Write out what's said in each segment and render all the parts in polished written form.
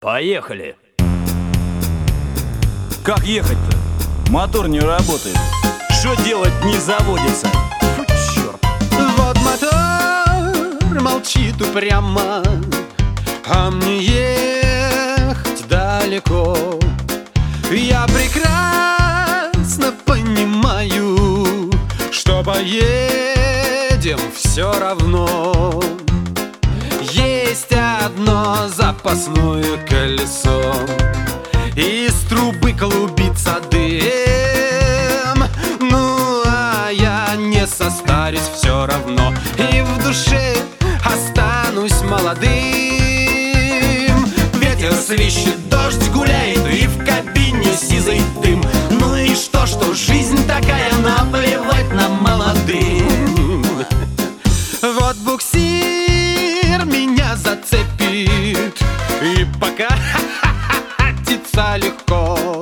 Поехали! Как ехать-то? Мотор не работает. Что делать, не заводится? Фу, черт. Вот мотор молчит упрямо, а мне ехать далеко. Я прекрасно понимаю, что поедем все равно. Есть одно запасное колесо, из трубы клубится дым. Ну, а я не состарюсь все равно, и в душе останусь молодым. Ветер свищет, дождь гуляет, и в кабине сизый дым. Ну и что жизнь такая, наплевать на молодым. Вот буксир меня зацепит, и пока катится легко.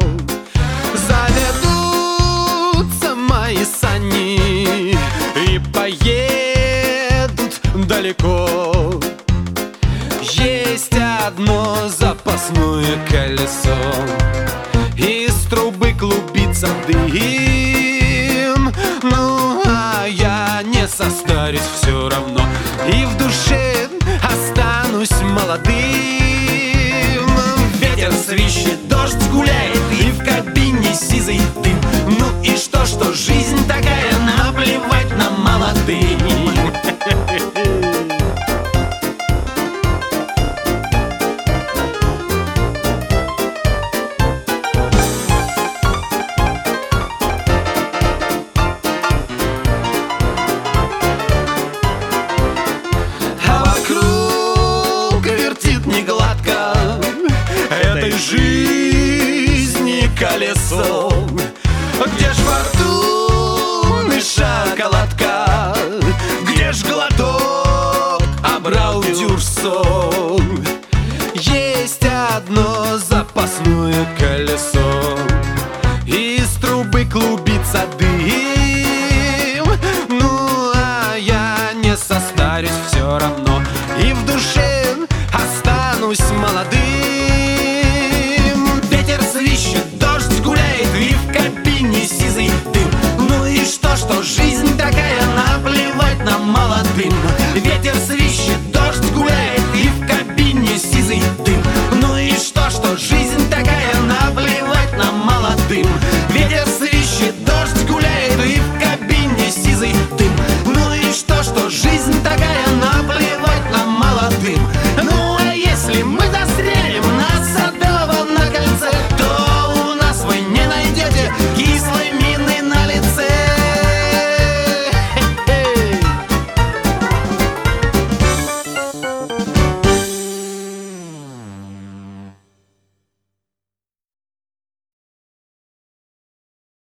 Заведутся мои сани и поедут далеко. Есть одно запасное колесо, из трубы клубится дым. Ну, а я не состарюсь все равно, и в душе останусь молодым. Ветер свищет, дождь гуляет, и в кабине сизый дым. Ну и что жизнь такая, наплевать на молодым. Жизни колесо, где ж фортуны шоколадка, где ж глоток Абрау Дюрсо. Есть одно запасное колесо, из трубы клубится дым. Ну, а я не состарюсь все равно, и в душе останусь молодым.